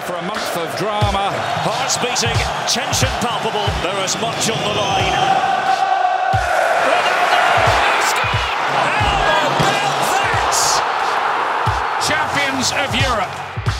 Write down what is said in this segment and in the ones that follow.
for a month of drama. Hearts beating, tension palpable. There is much on the line. Champions of Europe.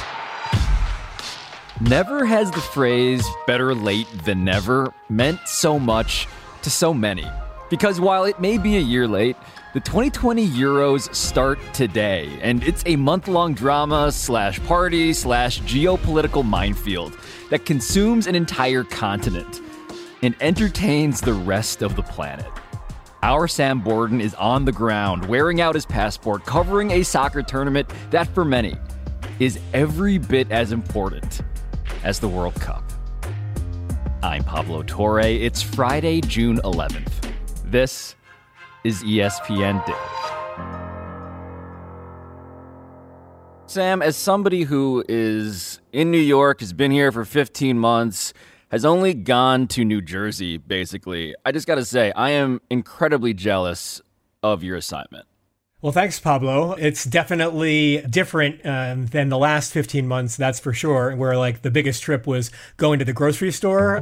Never has the phrase better late than never meant so much to so many. Because while it may be a year late, the 2020 Euros start today, and it's a month-long drama / party / geopolitical minefield that consumes an entire continent and entertains the rest of the planet. Our Sam Borden is on the ground, wearing out his passport, covering a soccer tournament that, for many, is every bit as important as the World Cup. I'm Pablo Torre. It's Friday, June 11th. This is ESPN Daily. Sam, as somebody who is in New York, has been here for 15 months, has only gone to New Jersey, basically, I just got to say, I am incredibly jealous of your assignment. Well, thanks, Pablo. It's definitely different than the last 15 months, that's for sure, where like the biggest trip was going to the grocery store.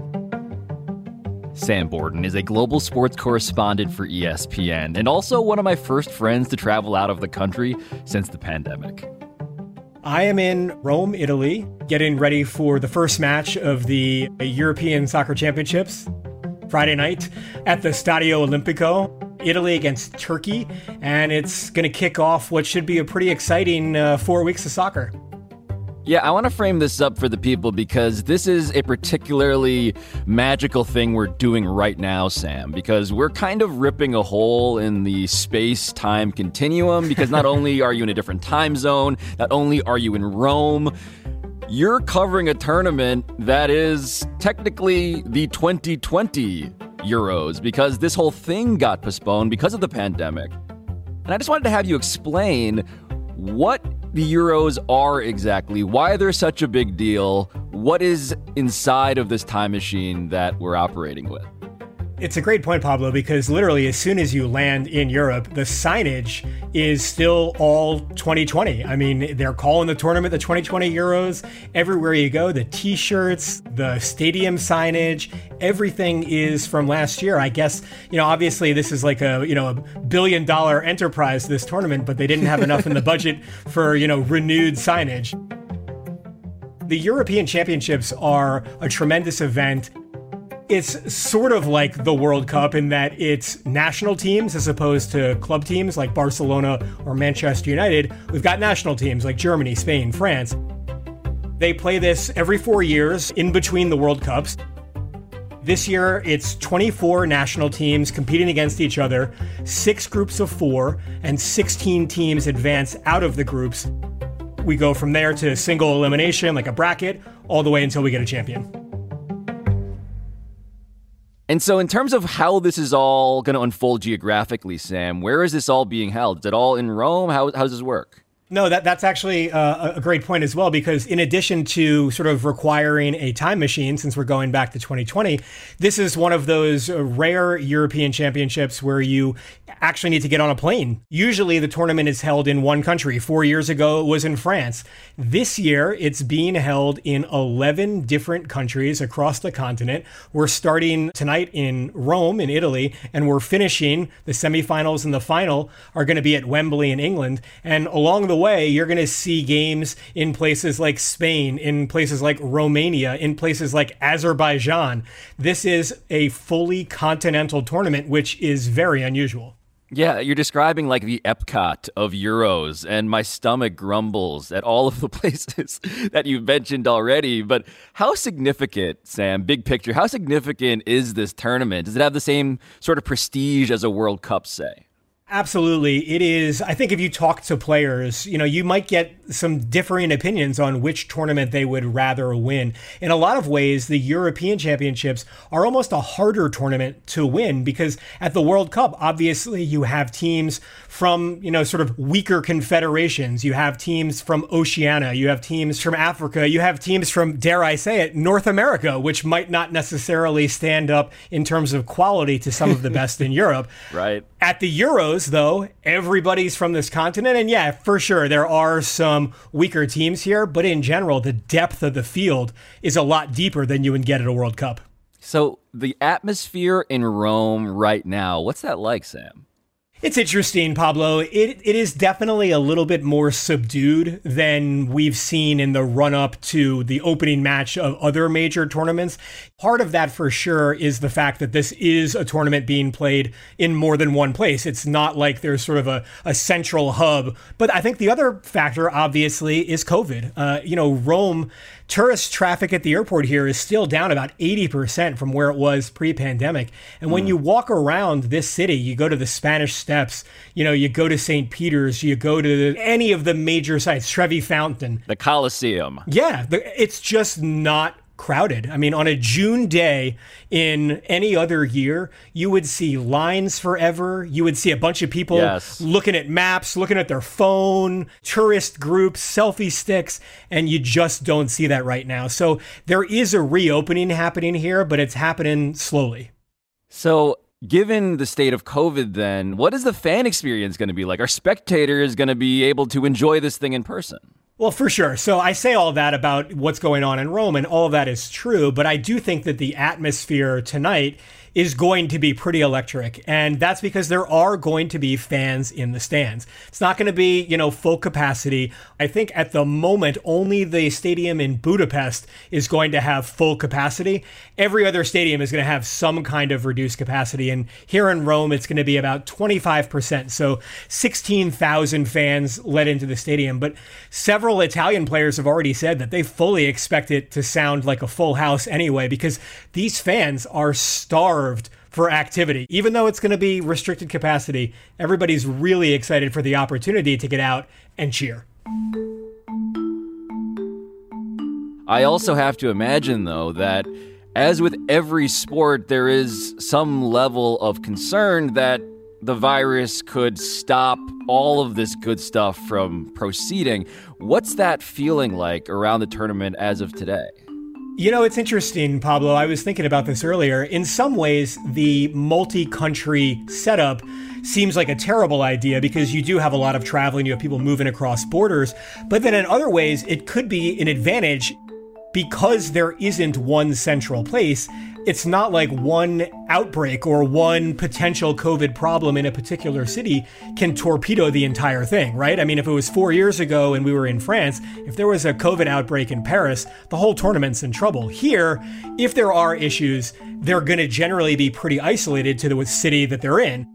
Sam Borden is a global sports correspondent for ESPN and also one of my first friends to travel out of the country since the pandemic. I am in Rome, Italy, getting ready for the first match of the European Soccer Championships Friday night at the Stadio Olimpico, Italy against Turkey, and it's going to kick off what should be a pretty exciting 4 weeks of soccer. Yeah, I want to frame this up for the people because this is a particularly magical thing we're doing right now, Sam, because we're kind of ripping a hole in the space-time continuum because not only are you in a different time zone, not only are you in Rome, you're covering a tournament that is technically the 2020 Euros because this whole thing got postponed because of the pandemic. And I just wanted to have you explain what the Euros are exactly, why they're such a big deal, what is inside of this time machine that we're operating with. It's a great point, Pablo, because literally as soon as you land in Europe, the signage is still all 2020. I mean, they're calling the tournament the 2020 Euros. Everywhere you go, the T-shirts, the stadium signage, everything is from last year. I guess, obviously this is like a $1 billion enterprise, this tournament, but they didn't have enough in the budget for, renewed signage. The European Championships are a tremendous event. It's sort of like the World Cup in that it's national teams as opposed to club teams like Barcelona or Manchester United. We've got national teams like Germany, Spain, France. They play this every 4 years in between the World Cups. This year, it's 24 national teams competing against each other, 6 groups of 4, and 16 teams advance out of the groups. We go from there to single elimination, like a bracket, all the way until we get a champion. And so in terms of how this is all going to unfold geographically, Sam, where is this all being held? Is it all in Rome? How does this work? No, that's actually a great point as well, because in addition to sort of requiring a time machine, since we're going back to 2020, this is one of those rare European championships where you actually need to get on a plane. Usually the tournament is held in one country. 4 years ago, it was in France. This year, it's being held in 11 different countries across the continent. We're starting tonight in Rome, in Italy, and we're finishing the semifinals and the final are going to be at Wembley in England. And along the way, you're going to see games in places like Spain, in places like Romania, in places like Azerbaijan. This is a fully continental tournament, which is very unusual. Yeah, you're describing like the Epcot of Euros, and my stomach grumbles at all of the places that you've mentioned already. But how significant, Sam, big picture, how significant is this tournament? Does it have the same sort of prestige as a World Cup, say? Absolutely. It is. I think if you talk to players, you might get some differing opinions on which tournament they would rather win. In a lot of ways, the European Championships are almost a harder tournament to win because at the World Cup, obviously, you have teams from, sort of weaker confederations. You have teams from Oceania. You have teams from Africa. You have teams from, dare I say it, North America, which might not necessarily stand up in terms of quality to some of the best in Europe. Right. At the Euros, Euros, though, everybody's from this continent. And yeah, for sure, there are some weaker teams here. But in general, the depth of the field is a lot deeper than you would get at a World Cup. So the atmosphere in Rome right now, what's that like, Sam? It's interesting, Pablo. It is definitely a little bit more subdued than we've seen in the run-up to the opening match of other major tournaments. Part of that, for sure, is the fact that this is a tournament being played in more than one place. It's not like there's sort of a central hub. But I think the other factor, obviously, is COVID. Rome, tourist traffic at the airport here is still down about 80% from where it was pre-pandemic. And when you walk around this city, you go to the Spanish Steps, you go to St. Peter's, you go to any of the major sites, Trevi Fountain. The Colosseum. Yeah, it's just not crowded. I mean, on a June day in any other year, you would see lines forever. You would see a bunch of people looking at maps, looking at their phone, tourist groups, selfie sticks, and you just don't see that right now. So there is a reopening happening here, but it's happening slowly. So given the state of COVID, then, what is the fan experience going to be like? Are spectators going to be able to enjoy this thing in person? Well, for sure. So I say all that about what's going on in Rome, and all of that is true, but I do think that the atmosphere tonight is going to be pretty electric. And that's because there are going to be fans in the stands. It's not going to be, full capacity. I think at the moment, only the stadium in Budapest is going to have full capacity. Every other stadium is going to have some kind of reduced capacity. And here in Rome, it's going to be about 25%. So 16,000 fans let into the stadium. But several Italian players have already said that they fully expect it to sound like a full house anyway, because these fans are starved for activity. Even though it's going to be restricted capacity, everybody's really excited for the opportunity to get out and cheer. I also have to imagine, though, that as with every sport, there is some level of concern that the virus could stop all of this good stuff from proceeding. What's that feeling like around the tournament as of today? It's interesting, Pablo. I was thinking about this earlier. In some ways, the multi-country setup seems like a terrible idea because you do have a lot of traveling, you have people moving across borders. But then in other ways, it could be an advantage because there isn't one central place. It's not like one outbreak or one potential COVID problem in a particular city can torpedo the entire thing, right? I mean, if it was 4 years ago and we were in France, if there was a COVID outbreak in Paris, the whole tournament's in trouble. Here, if there are issues, they're going to generally be pretty isolated to the city that they're in.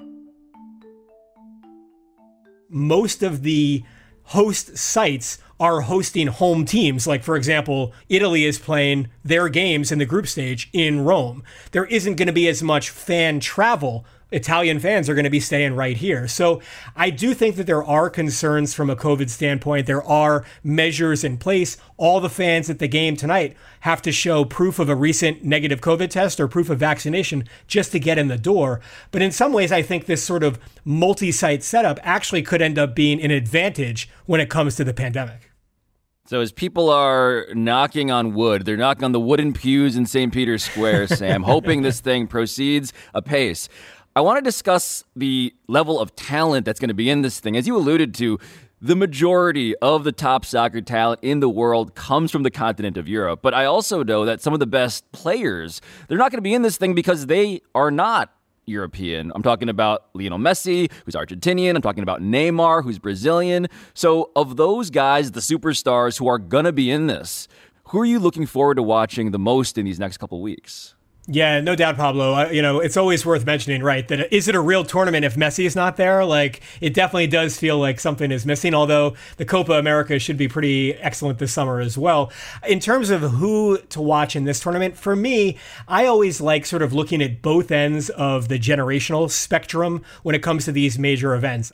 Most of the host sites are hosting home teams. Like, for example, Italy is playing their games in the group stage in Rome. There isn't going to be as much fan travel. Italian fans are going to be staying right here. So I do think that there are concerns from a COVID standpoint. There are measures in place. All the fans at the game tonight have to show proof of a recent negative COVID test or proof of vaccination just to get in the door. But in some ways, I think this sort of multi-site setup actually could end up being an advantage when it comes to the pandemic. So as people are knocking on wood, they're knocking on the wooden pews in St. Peter's Square, Sam, hoping this thing proceeds apace. I want to discuss the level of talent that's going to be in this thing. As you alluded to, the majority of the top soccer talent in the world comes from the continent of Europe. But I also know that some of the best players, they're not going to be in this thing because they are not European. I'm talking about Lionel Messi, who's Argentinian. I'm talking about Neymar, who's Brazilian. So of those guys, the superstars who are going to be in this, who are you looking forward to watching the most in these next couple weeks? Yeah, no doubt, Pablo. It's always worth mentioning, right, that is it a real tournament if Messi is not there? Like, it definitely does feel like something is missing, although the Copa America should be pretty excellent this summer as well. In terms of who to watch in this tournament, for me, I always like sort of looking at both ends of the generational spectrum when it comes to these major events.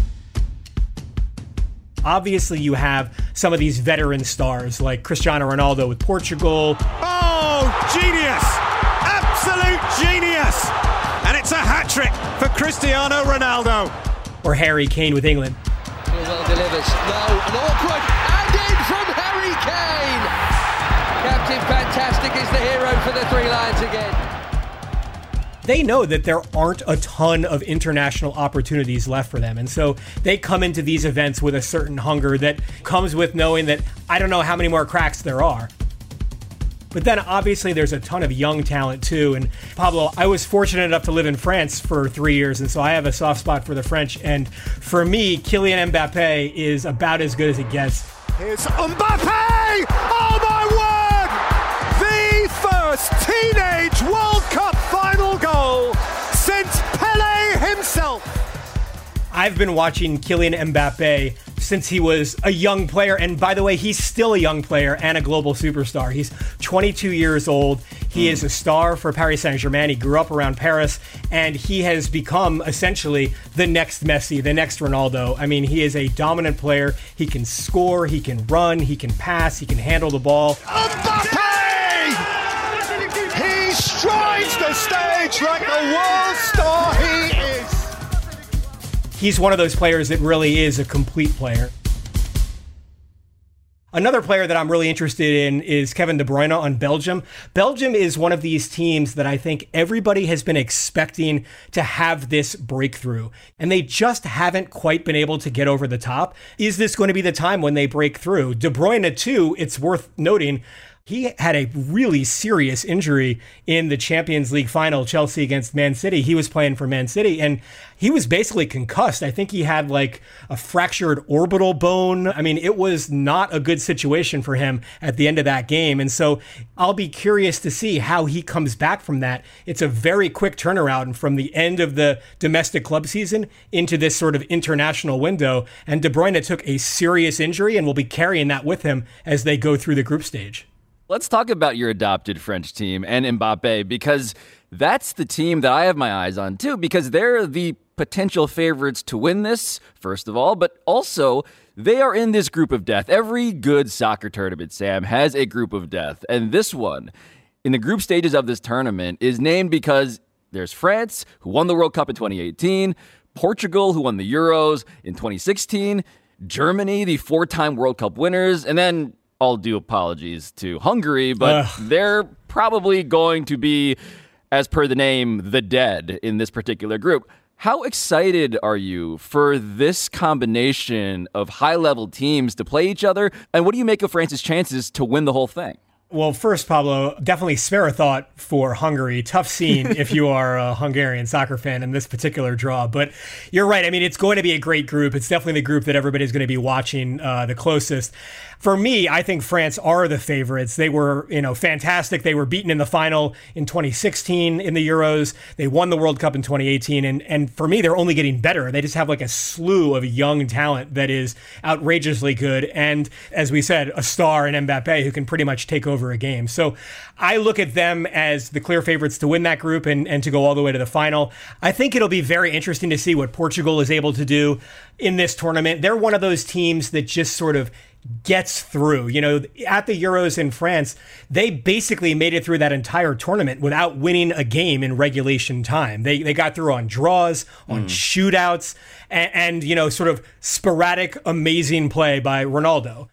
Obviously, you have some of these veteran stars like Cristiano Ronaldo with Portugal. Oh, genius! Absolute genius! And it's a hat-trick for Cristiano Ronaldo. Or Harry Kane with England. Well delivers. No, an awkward. And in from Harry Kane! Captain Fantastic is the hero for the Three Lions again. they know that there aren't a ton of international opportunities left for them. And so they come into these events with a certain hunger that comes with knowing that I don't know how many more cracks there are. But then obviously there's a ton of young talent too. And Pablo, I was fortunate enough to live in France for 3 years, and so I have a soft spot for the French. And for me, Kylian Mbappé is about as good as it gets. Here's Mbappé! Oh my word! The first teenage World Cup final goal since Pelé himself. I've been watching Kylian Mbappé since he was a young player. And by the way, he's still a young player and a global superstar. He's 22 years old. He is a star for Paris Saint-Germain. He grew up around Paris, and he has become essentially the next Messi, the next Ronaldo. I mean, he is a dominant player. He can score, he can run, he can pass, he can handle the ball. Mbappé! He strides the stage like the world star he is. He's one of those players that really is a complete player. Another player that I'm really interested in is Kevin De Bruyne on Belgium. Belgium is one of these teams that I think everybody has been expecting to have this breakthrough, and they just haven't quite been able to get over the top. Is this going to be the time when they break through? De Bruyne, too, it's worth noting, he had a really serious injury in the Champions League final, Chelsea against Man City. He was playing for Man City, and he was basically concussed. I think he had like a fractured orbital bone. I mean, it was not a good situation for him at the end of that game. And so I'll be curious to see how he comes back from that. It's a very quick turnaround from the end of the domestic club season into this sort of international window. And De Bruyne took a serious injury and will be carrying that with him as they go through the group stage. Let's talk about your adopted French team and Mbappé, because that's the team that I have my eyes on too, because they're the potential favorites to win this, first of all, but also they are in this group of death. Every good soccer tournament, Sam, has a group of death. And this one, in the group stages of this tournament, is named because there's France, who won the World Cup in 2018, Portugal, who won the Euros in 2016, Germany, the 4-time World Cup winners, and then all due apologies to Hungary, but they're probably going to be, as per the name, the dead in this particular group. How excited are you for this combination of high-level teams to play each other? And what do you make of France's chances to win the whole thing? Well, first, Pablo, definitely spare a thought for Hungary. Tough scene if you are a Hungarian soccer fan in this particular draw. But you're right. I mean, it's going to be a great group. It's definitely the group that everybody's going to be watching the closest. For me, I think France are the favorites. They were, fantastic. They were beaten in the final in 2016 in the Euros. They won the World Cup in 2018. And for me, they're only getting better. They just have like a slew of young talent that is outrageously good. And as we said, a star in Mbappé who can pretty much take over a game. So I look at them as the clear favorites to win that group and to go all the way to the final. I think it'll be very interesting to see what Portugal is able to do in this tournament. They're one of those teams that just sort of gets through. At the Euros in France, they basically made it through that entire tournament without winning a game in regulation time. They got through on draws, on shootouts, and sort of sporadic, amazing play by Ronaldo.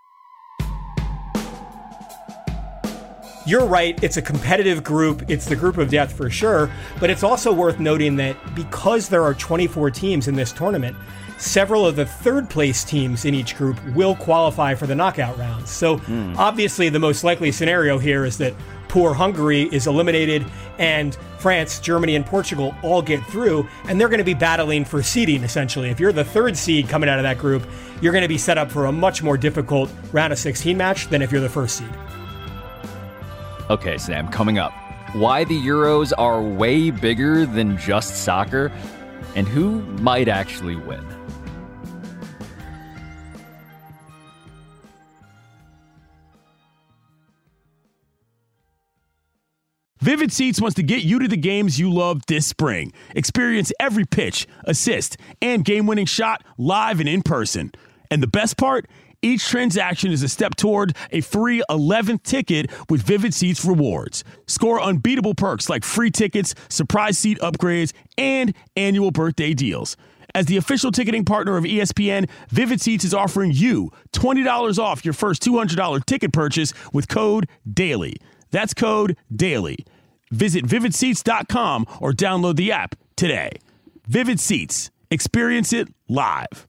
You're right, it's a competitive group. It's the group of death for sure, but it's also worth noting that because there are 24 teams in this tournament, several of the third place teams in each group will qualify for the knockout rounds. So obviously the most likely scenario here is that poor Hungary is eliminated and France, Germany, and Portugal all get through, and they're going to be battling for seeding, essentially. If you're the third seed coming out of that group, you're going to be set up for a much more difficult round of 16 match than if you're the first seed. Okay, Sam, coming up, why the Euros are way bigger than just soccer, and who might actually win. Vivid Seats wants to get you to the games you love this spring. Experience every pitch, assist, and game-winning shot live and in person. And the best part? Each transaction is a step toward a free 11th ticket with Vivid Seats rewards. Score unbeatable perks like free tickets, surprise seat upgrades, and annual birthday deals. As the official ticketing partner of ESPN, Vivid Seats is offering you $20 off your first $200 ticket purchase with code DAILY. That's code DAILY. Visit VividSeats.com or download the app today. Vivid Seats. Experience it live.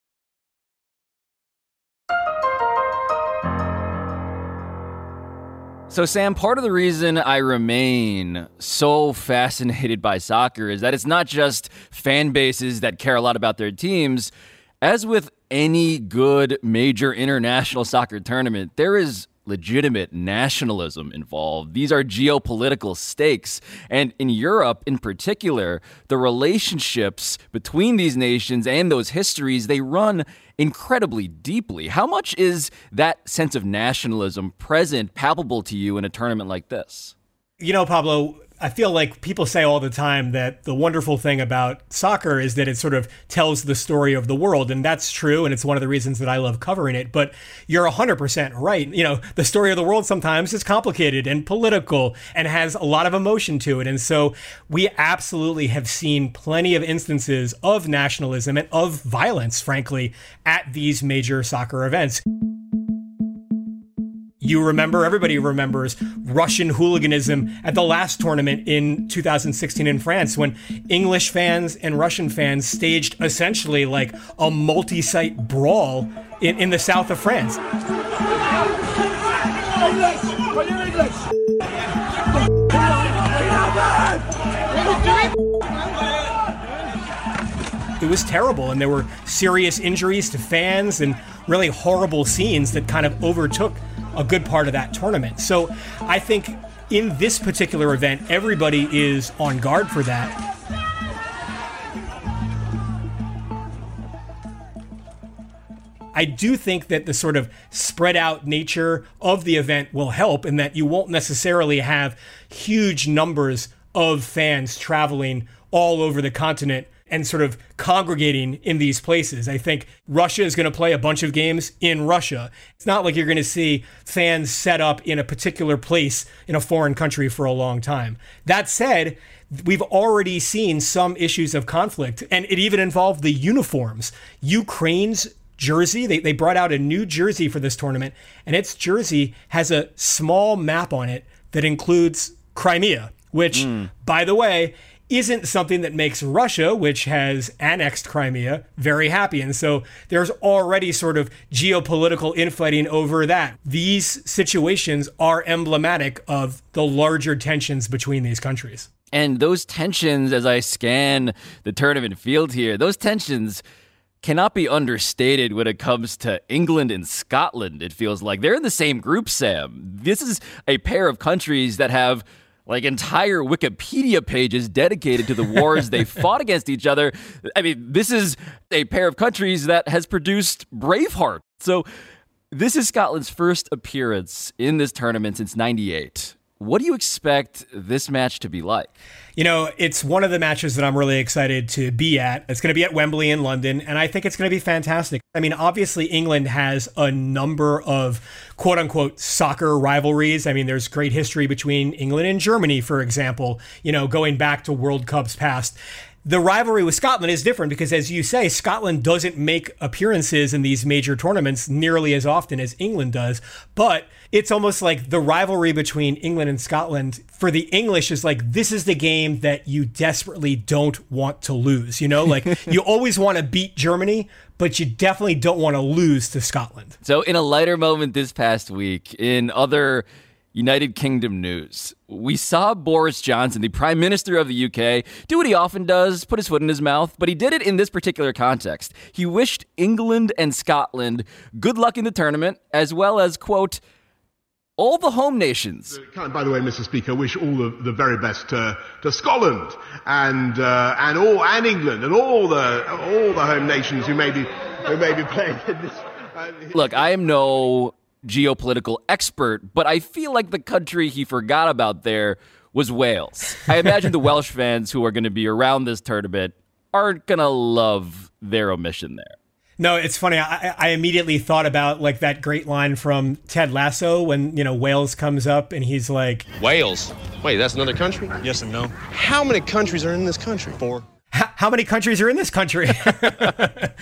So, Sam, part of the reason I remain so fascinated by soccer is that it's not just fan bases that care a lot about their teams. As with any good major international soccer tournament, there is legitimate nationalism involved. These are geopolitical stakes. And in Europe in particular, the relationships between these nations and those histories, they run incredibly deeply. How much is that sense of nationalism present, palpable to you in a tournament like this? You know, Pablo, I feel like people say all the time that the wonderful thing about soccer is that it sort of tells the story of the world. And that's true. And it's one of the reasons that I love covering it. But you're 100% right. You know, the story of the world sometimes is complicated and political and has a lot of emotion to it. And so we absolutely have seen plenty of instances of nationalism and of violence, frankly, at these major soccer events. You remember, everybody remembers Russian hooliganism at the last tournament in 2016 in France when English fans and Russian fans staged essentially like a multi-site brawl in the south of France. It was terrible, and there were serious injuries to fans and really horrible scenes that kind of overtook a good part of that tournament. So I think in this particular event, everybody is on guard for that. I do think that the sort of spread out nature of the event will help in that you won't necessarily have huge numbers of fans traveling all over the continent and sort of congregating in these places. I think Russia is going to play a bunch of games in Russia. It's not like you're going to see fans set up in a particular place in a foreign country for a long time. That said, we've already seen some issues of conflict, and it even involved the uniforms. Ukraine's jersey, they brought out a new jersey for this tournament, and its jersey has a small map on it that includes Crimea, which, by the way, isn't something that makes Russia, which has annexed Crimea, very happy. And so there's already sort of geopolitical infighting over that. These situations are emblematic of the larger tensions between these countries. And those tensions, as I scan the tournament field here, those tensions cannot be understated when it comes to England and Scotland, it feels like. They're in the same group, Sam. This is a pair of countries that have like entire Wikipedia pages dedicated to the wars they fought against each other. I mean, this is a pair of countries that has produced Braveheart. So this is Scotland's first appearance in this tournament since '98. What do you expect this match to be like? You know, it's one of the matches that I'm really excited to be at. It's going to be at Wembley in London, and I think it's going to be fantastic. I mean, obviously, England has a number of quote-unquote soccer rivalries. I mean, there's great history between England and Germany, for example, you know, going back to World Cups past. The rivalry with Scotland is different because, as you say, Scotland doesn't make appearances in these major tournaments nearly as often as England does. But it's almost like the rivalry between England and Scotland for the English is like, this is the game that you desperately don't want to lose. You know, like you always want to beat Germany, but you definitely don't want to lose to Scotland. So in a lighter moment this past week, in other United Kingdom news, we saw Boris Johnson, the Prime Minister of the UK, do what he often does, put his foot in his mouth, but he did it in this particular context. He wished England and Scotland good luck in the tournament, as well as, quote, all the home nations. Can I, by the way, Mr. Speaker, wish all the very best to Scotland and England and all the home nations who may be playing in this. Look, I am no geopolitical expert, but I feel like the country he forgot about there was Wales. I imagine the Welsh fans who are going to be around this tournament aren't going to love their omission there. No, it's funny. I immediately thought about like that great line from Ted Lasso when, you know, Wales comes up and he's like, Wales? Wait, that's another country? Yes and no. How many countries are in this country? 4. How many countries are in this country?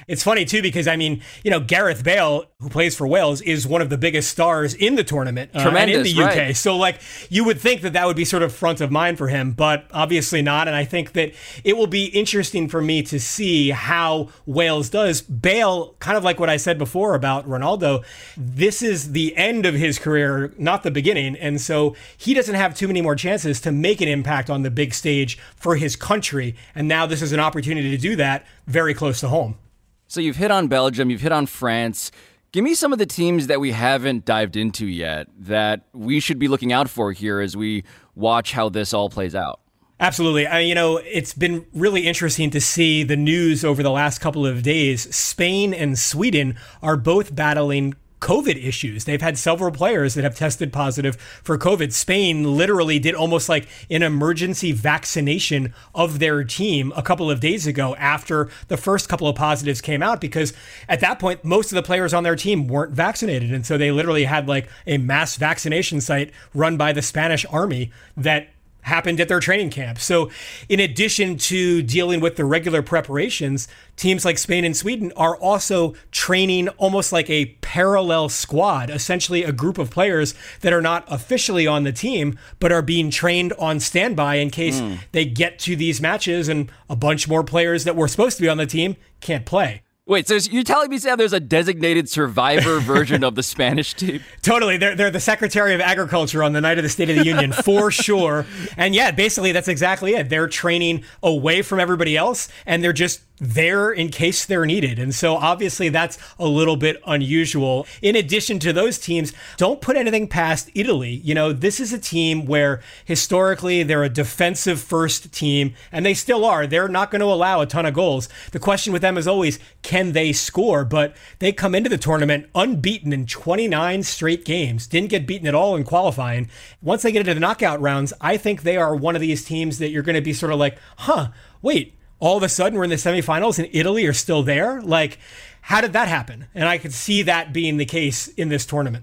It's funny, too, because, I mean, Gareth Bale, who plays for Wales, is one of the biggest stars in the tournament and in the UK. Right. So, you would think that would be sort of front of mind for him, but obviously not. And I think that it will be interesting for me to see how Wales does. Bale, kind of like what I said before about Ronaldo, this is the end of his career, not the beginning. And so he doesn't have too many more chances to make an impact on the big stage for his country. And now this is an opportunity to do that very close to home. So you've hit on Belgium, you've hit on France. Give me some of the teams that we haven't dived into yet that we should be looking out for here as we watch how this all plays out. Absolutely. It's been really interesting to see the news over the last couple of days. Spain and Sweden are both battling COVID issues. They've had several players that have tested positive for COVID. Spain literally did almost like an emergency vaccination of their team a couple of days ago after the first couple of positives came out, because at that point, most of the players on their team weren't vaccinated. And so they literally had like a mass vaccination site run by the Spanish army that happened at their training camp. So in addition to dealing with the regular preparations, teams like Spain and Sweden are also training almost like a parallel squad, essentially a group of players that are not officially on the team, but are being trained on standby in case they get to these matches and a bunch more players that were supposed to be on the team can't play. Wait, so you're telling me, Sam, there's a designated survivor version of the Spanish team? Totally. They're the Secretary of Agriculture on the night of the State of the Union, for sure. And yeah, basically that's exactly it. They're training away from everybody else, and they're just there in case they're needed. And so obviously that's a little bit unusual. In addition to those teams, don't put anything past Italy. This is a team where historically they're a defensive first team, and they still are. They're not going to allow a ton of goals. The question with them is always, can they score? But they come into the tournament unbeaten in 29 straight games, didn't get beaten at all in qualifying. Once they get into the knockout rounds, I think they are one of these teams that you're going to be sort of like, wait, all of a sudden we're in the semifinals and Italy are still there? Like, how did that happen? And I could see that being the case in this tournament.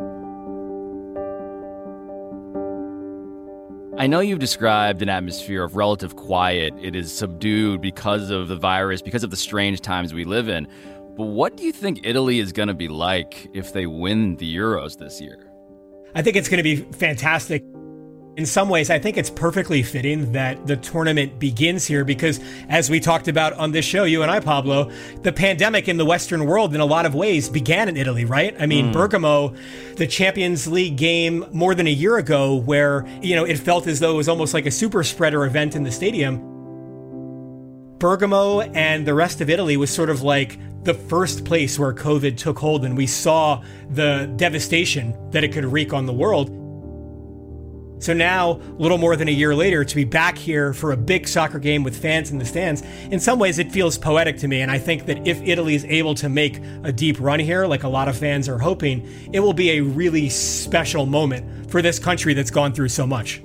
I know you've described an atmosphere of relative quiet. It is subdued because of the virus, because of the strange times we live in. But what do you think Italy is going to be like if they win the Euros this year? I think it's going to be fantastic. In some ways, I think it's perfectly fitting that the tournament begins here because, as we talked about on this show, you and I, Pablo, the pandemic in the Western world in a lot of ways began in Italy, right? I mean, Bergamo, the Champions League game more than a year ago where, it felt as though it was almost like a super spreader event in the stadium. Bergamo and the rest of Italy was sort of like the first place where COVID took hold, and we saw the devastation that it could wreak on the world. So now, a little more than a year later, to be back here for a big soccer game with fans in the stands, in some ways it feels poetic to me. And I think that if Italy is able to make a deep run here, like a lot of fans are hoping, it will be a really special moment for this country that's gone through so much.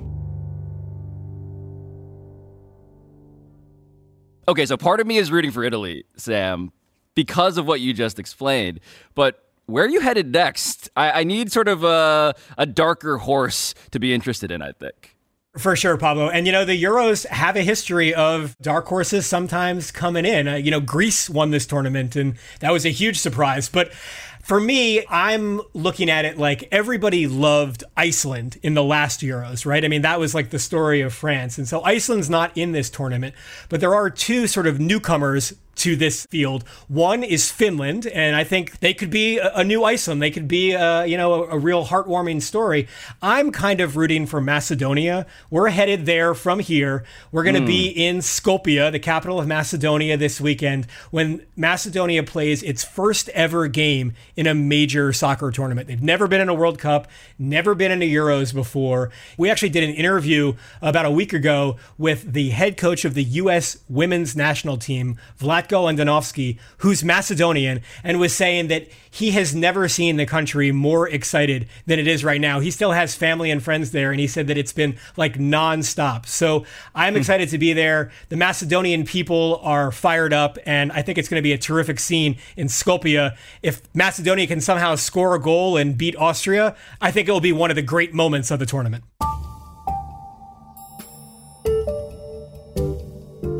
Okay, so part of me is rooting for Italy, Sam, because of what you just explained. But where are you headed next? I need sort of a darker horse to be interested in, I think. For sure, Pablo. And, the Euros have a history of dark horses sometimes coming in. Greece won this tournament, and that was a huge surprise. But for me, I'm looking at it like everybody loved Iceland in the last Euros, right? I mean, that was like the story of France. And so Iceland's not in this tournament, but there are two sort of newcomers to this field. One is Finland, and I think they could be a new Iceland. They could be, a real heartwarming story. I'm kind of rooting for Macedonia. We're headed there from here. We're going to be in Skopje, the capital of Macedonia, this weekend when Macedonia plays its first ever game in a major soccer tournament. They've never been in a World Cup, never been in a Euros before. We actually did an interview about a week ago with the head coach of the U.S. women's national team, Vlatko Andonovski, who's Macedonian, and was saying that he has never seen the country more excited than it is right now. He still has family and friends there, and he said that it's been like nonstop. So I'm excited to be there. The Macedonian people are fired up, and I think it's going to be a terrific scene in Skopje. If Macedonia can somehow score a goal and beat Austria, I think it will be one of the great moments of the tournament.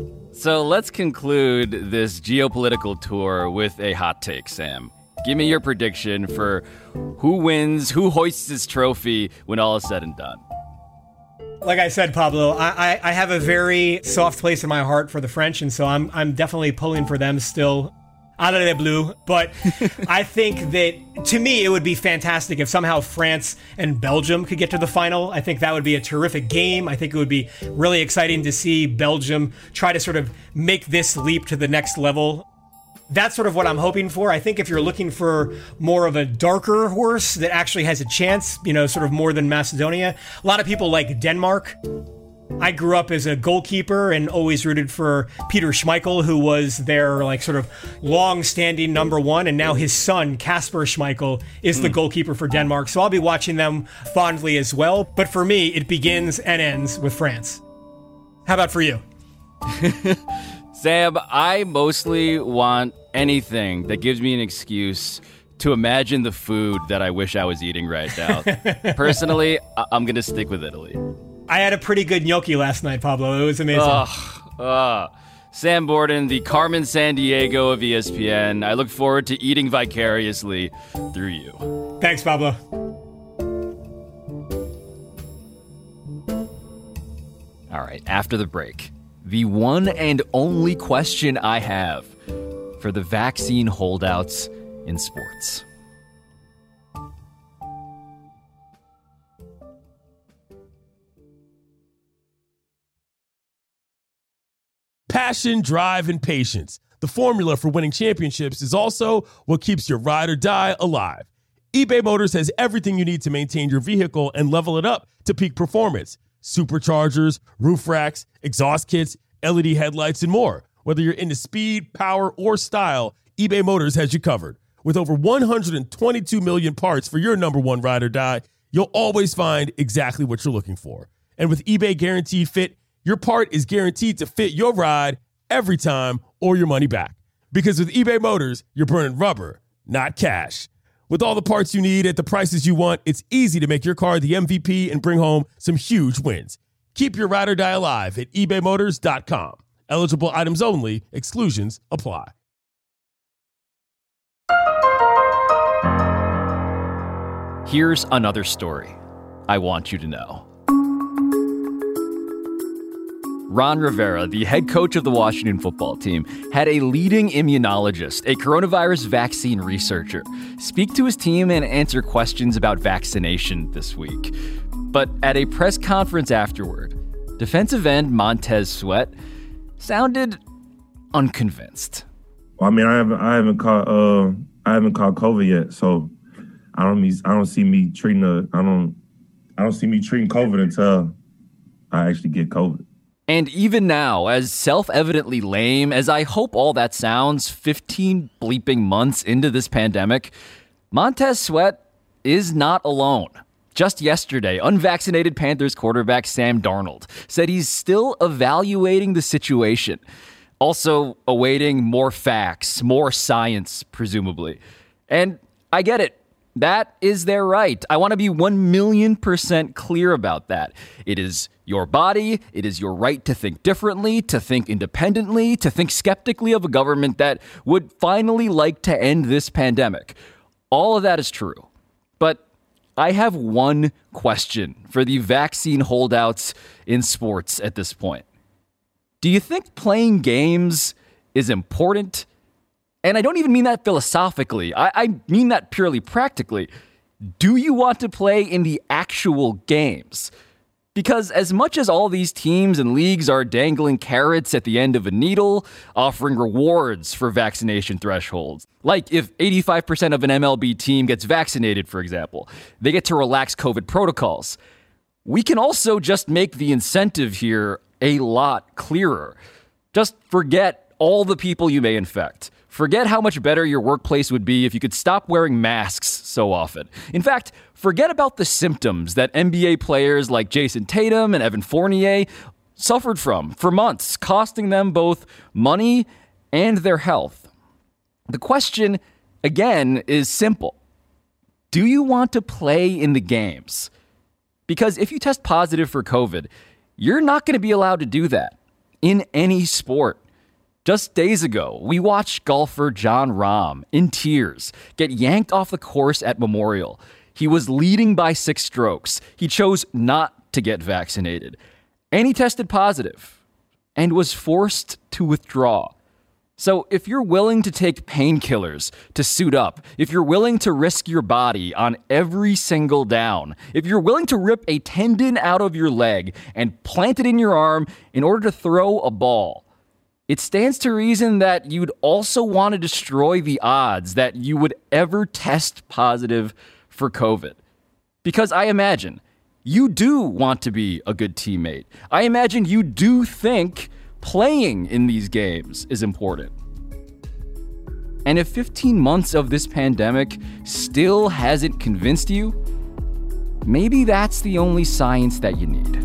So let's conclude this geopolitical tour with a hot take, Sam. Give me your prediction for who wins, who hoists his trophy when all is said and done. Like I said, Pablo, I have a very soft place in my heart for the French, and so I'm definitely pulling for them still. Allez les Bleus. But I think that, to me, it would be fantastic if somehow France and Belgium could get to the final. I think that would be a terrific game. I think it would be really exciting to see Belgium try to sort of make this leap to the next level. That's sort of what I'm hoping for. I think if you're looking for more of a darker horse that actually has a chance, sort of more than Macedonia, a lot of people like Denmark. I grew up as a goalkeeper and always rooted for Peter Schmeichel, who was their sort of long-standing number one, and now his son, Kasper Schmeichel, is the goalkeeper for Denmark. So I'll be watching them fondly as well. But for me, it begins and ends with France. How about for you? Sam, I mostly want anything that gives me an excuse to imagine the food that I wish I was eating right now. Personally, I'm going to stick with Italy. I had a pretty good gnocchi last night, Pablo. It was amazing. Sam Borden, the Carmen Sandiego of ESPN. I look forward to eating vicariously through you. Thanks, Pablo. All right, after the break, the one and only question I have for the vaccine holdouts in sports. Passion, drive, and patience. The formula for winning championships is also what keeps your ride or die alive. eBay Motors has everything you need to maintain your vehicle and level it up to peak performance. Superchargers, roof racks, exhaust kits, LED headlights, and more. Whether you're into speed, power, or style, eBay Motors has you covered. With over 122 million parts for your number one ride or die, you'll always find exactly what you're looking for. And with eBay Guaranteed Fit, your part is guaranteed to fit your ride every time or your money back. Because with eBay Motors, you're burning rubber, not cash. With all the parts you need at the prices you want, it's easy to make your car the MVP and bring home some huge wins. Keep your ride or die alive at ebaymotors.com. Eligible items only. Exclusions apply. Here's another story I want you to know. Ron Rivera, the head coach of the Washington football team, had a leading immunologist, a coronavirus vaccine researcher, speak to his team and answer questions about vaccination this week. But at a press conference afterward, defensive end Montez Sweat sounded unconvinced. Well, I mean, I haven't caught COVID yet, so I don't see me treating COVID until I actually get COVID. And even now, as self-evidently lame as I hope all that sounds 15 bleeping months into this pandemic, Montez Sweat is not alone. Just yesterday, unvaccinated Panthers quarterback Sam Darnold said he's still evaluating the situation, also awaiting more facts, more science, presumably. And I get it. That is their right. I want to be 1,000,000% clear about that. It is your body. It is your right to think differently, to think independently, to think skeptically of a government that would finally like to end this pandemic. All of that is true. But I have one question for the vaccine holdouts in sports at this point. Do you think playing games is important? And I don't even mean that philosophically. I mean that purely practically. Do you want to play in the actual games? Because as much as all these teams and leagues are dangling carrots at the end of a needle, offering rewards for vaccination thresholds, like if 85% of an MLB team gets vaccinated, for example, they get to relax COVID protocols. We can also just make the incentive here a lot clearer. Just forget all the people you may infect. Forget how much better your workplace would be if you could stop wearing masks so often. In fact, forget about the symptoms that NBA players like Jason Tatum and Evan Fournier suffered from for months, costing them both money and their health. The question, again, is simple. Do you want to play in the games? Because if you test positive for COVID, you're not going to be allowed to do that in any sport. Just days ago, we watched golfer Jon Rahm, in tears, get yanked off the course at Memorial. He was leading by 6 strokes. He chose not to get vaccinated. And he tested positive and was forced to withdraw. So if you're willing to take painkillers to suit up, if you're willing to risk your body on every single down, if you're willing to rip a tendon out of your leg and plant it in your arm in order to throw a ball, it stands to reason that you'd also want to destroy the odds that you would ever test positive for COVID. Because I imagine you do want to be a good teammate. I imagine you do think playing in these games is important. And if 15 months of this pandemic still hasn't convinced you, maybe that's the only science that you need.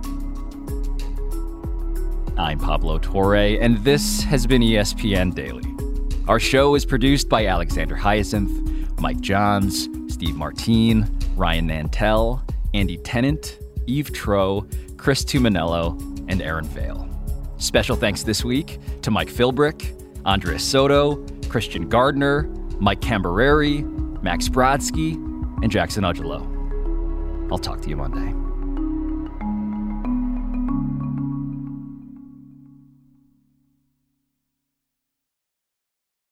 I'm Pablo Torre, and this has been ESPN Daily. Our show is produced by Alexander Hyacinth, Mike Johns, Steve Martine, Ryan Nantel, Andy Tennant, Eve Troe, Chris Tuminello, and Aaron Vale. Special thanks this week to Mike Philbrick, Andres Soto, Christian Gardner, Mike Cambereri, Max Brodsky, and Jackson Ugelo. I'll talk to you Monday.